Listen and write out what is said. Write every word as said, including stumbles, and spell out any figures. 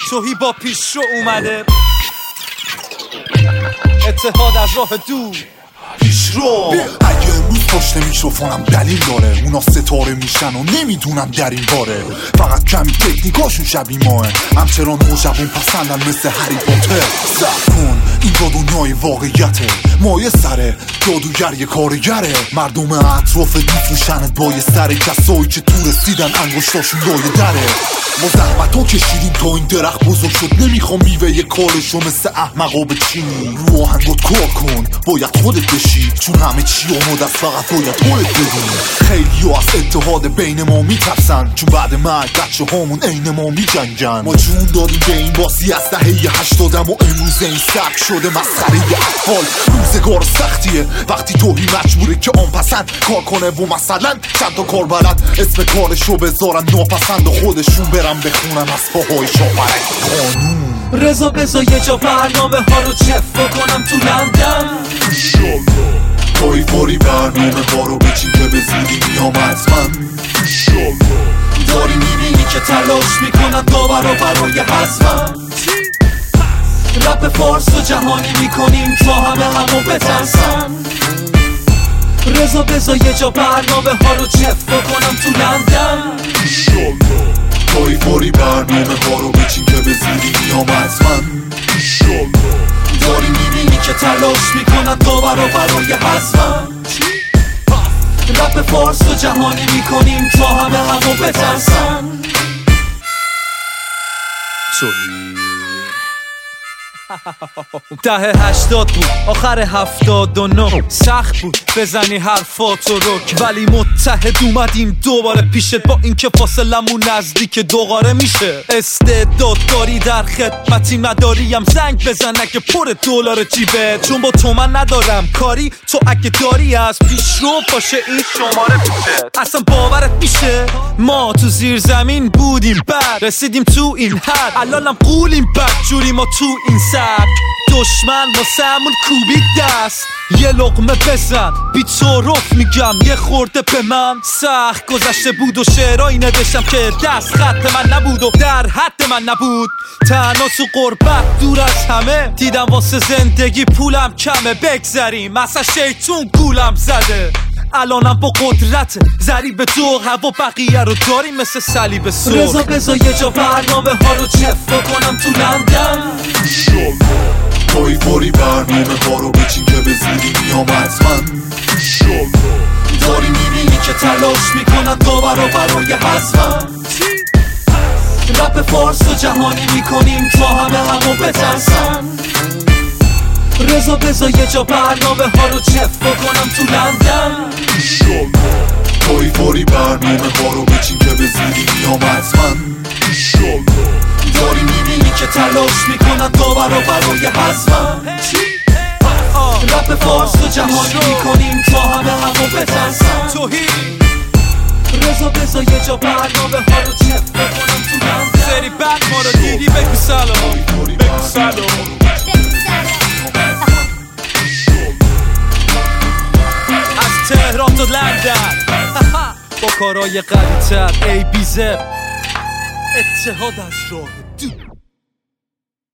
توهی با پیش رو اومده، اتحاد از راه دور پیش رو. اگه امروز پشت میکروفونم دلیل داره، اونا ستاره میشن و نمیدونم در این باره. فقط کمی تکنیکاشون شبیه ماه، همچنان نوجوان پسندن مثل هری پاتر. صبر کن این دو دنیای واقعیته، مایه سره جادوگر یه کارگره. مردم اطراف میفروشنت با یه سر، کسایی که تو رسیدن انگشتاشون لایه دره. ما زحمتو کشیدیم تا این درخت بزرگ شد، نمیخوام میوه یه کارشو مثل احمقا بچینی. رو آهنگات کار کن باید خودت بشی، چون همه چی آماده است فقط باید خودت بدونی. خیلی از اتحاد بین ما میترسن، چون بعد مرگ بچه هامون عین ما میجنگن. ما جون دادیم به این باسی از دهه هشتادم و امروز این سگ شده مسخره اطفال. روزگار سختیه وقتی توهی مجبوره که آن پسند کار کنه و مثلا چند تا کار بلد اسم کارشو بذارن ناپسند و خودشون برن بخونن از پاهای شاپرک قانون. رضا بزا یه جا برنامه ها رو چفا کنم تو لندن انشالله. توی فوری برنامه ها رو بچین که به زودی میام حتما انشالله. داری میبینی که تلاش میکنن داورا برای حذفم. رپ فارس و جهانی میکنیم تا همه همو بترسن. رضا بزا یه جا برنامه ها رو چفا کنم تو لندن انشالله. توی فوری برنامه ها رو بچین که به زودی میام حتما انشالله. داری میبینی که تلاش میکنن داورا برای حذفم. رپ فارس و جهانی میکنیم تا همه همو بترسن. ده هشتاد بود آخر هفتاد و نه، سخت بود بزنی حرفاتو رک، ولی متحد اومدیم دوباره پیشت با اینکه فاصلمون نزدیک دوغاره میشه. استعداد داری در خدمتی نداریم زنگ بزن اگه پر دلار جیبه، چون با تو من ندارم کاری. تو اگه داری از پیش رو باشه این شماره پیشه. اصلا باورت میشه ما تو زیر زمین بودیم بعد رسیدیم تو این حد، الانم قولیم بد جوری ما تو این سر. دشمن واسمون کوبید دست، یه لقمه بزن بی تعارف میگم یه خورده به من. سخت گذشته بود و شعرهایی نوشتم که دست خط من نبود و در حد من نبود. تنها تو غربت دور از همه دیدم واسه زندگی پولم کمه، بگذریم اصلا شیطون گولم زده. الانم با قدرت ضریب دو هوا بقیه رو داریم مثل صلیب سرخ. رضا بزا یه جا برنامه ها رو چفا کنم تو لندن انشالله. توی فوری برنامه ها رو بچین که به زودی میام حتما انشالله. داری میبینی که تلاش میکنن داورا برای حذفم. رپ فارس و جهانی میکنیم تا همه همو بترسن. رضا بزا یه جا برنامه ها رو چفا کنم تو لندن انشالله. توی فوری برنامه ها رو بچین که به زودی میام حتما انشالله. داری میبینی که تلاش میکنن داورا برای حذفم. رپ فارس و جهانی میکنیم تا همه همو بترسن. توهی رضا بزا یه جا برنامه ها رو چفا کنم تو لندن. سری بعد ما رو دیدی بگو سلام، بگو سلام. تهران تا لندن با کارهای قوی‌تر ای بی زد، اتحاد از راه دور.